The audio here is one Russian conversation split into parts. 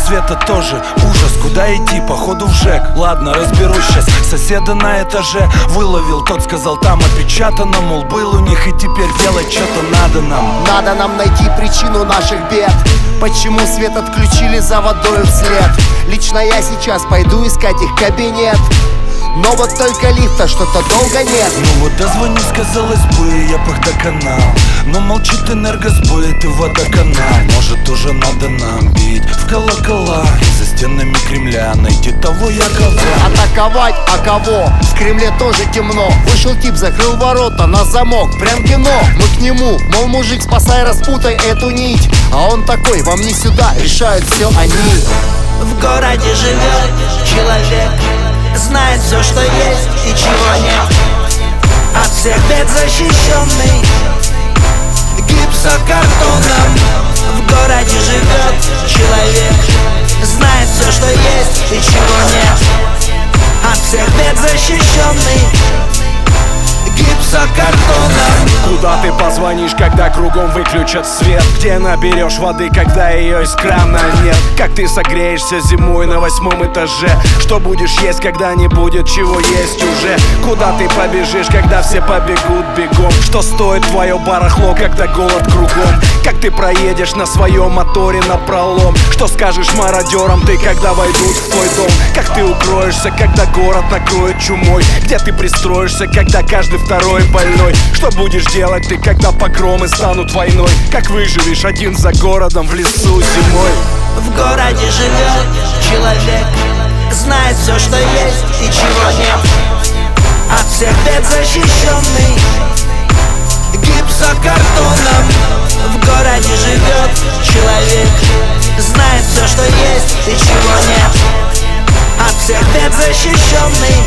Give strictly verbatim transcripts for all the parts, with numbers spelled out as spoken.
света тоже ужас. Куда идти? Походу в ЖЭК. Ладно, разберусь сейчас. Соседа на этаже выловил. Тот сказал, там опечатано, мол, был у них. И теперь делать что-то надо нам. Надо нам найти причину наших бед. Почему свет отключили за водой вслед? Лично я сейчас пойду искать их кабинет. Но вот только лифта что-то долго нет. Ну вот дозвонись, казалось бы, я пахдоканал. Но молчит энергосбой, ты водоканал. Может уже надо нам бить в колокола и за стенами Кремля найти того якова. Атаковать, а кого? В Кремле тоже темно. Вышел тип, закрыл ворота на замок. Прям кино, мы к нему. Мол, мужик, спасай, распутай эту нить. А он такой, вам не сюда, решают все они. В городе живет человек, знает все, что есть и чего нет. От всех бед защищенный гипсокартоном. В городе живет человек, знает все, что есть и чего нет. От всех бед защищенный гипсокартоном. Куда ты позвонишь, когда кругом выключат свет? Где наберешь воды, когда ее из крана нет? Как ты согреешься зимой на восьмом этаже? Что будешь есть, когда не будет чего есть уже? Куда ты побежишь, когда все побегут бегом? Что стоит твое барахло, когда голод кругом? Как ты проедешь на своем моторе напролом? Что скажешь мародерам ты, когда войдут в твой дом? Как ты укроешься, когда город накроет чумой? Где ты пристроишься, когда каждый второй больной? Что будешь делать ты, когда погромы станут войной? Как выживешь один за городом в лесу зимой? В городе живет человек, знает все, что есть и чего нет. От всех бед защищенный гипсокартоном. В городе живет человек, знает все, что есть и чего нет. От всех бед защищенный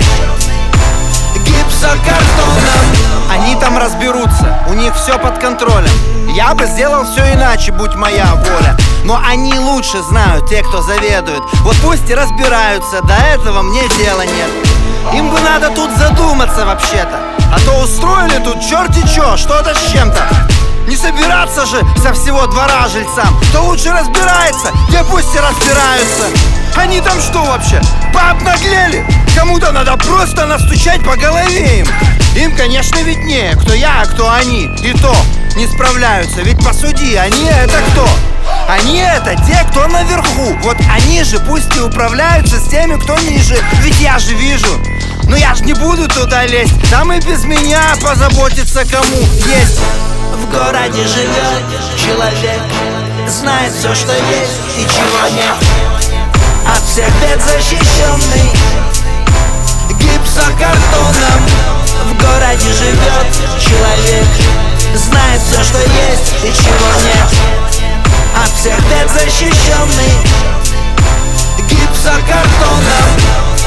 гипсокартоном. Они там разберутся, у них все под контролем. Я бы сделал все иначе, будь моя воля. Но они лучше знают, те, кто заведует. Вот пусть и разбираются, до этого мне дела нет. Им бы надо тут задуматься вообще-то. А то устроили тут черти чё, что-то с чем-то. Не собираться же со всего двора жильцам. Кто лучше разбирается, те пусть и разбираются. Они там что вообще, пообнаглели? Кому-то надо просто настучать по голове им. Им, конечно, виднее, кто я, а кто они. И то не справляются, ведь посуди, они это кто? Они это те, кто наверху. Вот они же пусть и управляются с теми, кто ниже. Ведь я же вижу. Но я ж не буду туда лезть. Там и без меня позаботиться кому есть. В городе живет человек, знает все, что есть и чего нет. От всех бед защищенный гипсокартоном. В городе живет человек, знает все, что есть и чего нет. От всех бед защищенный гипсокартоном.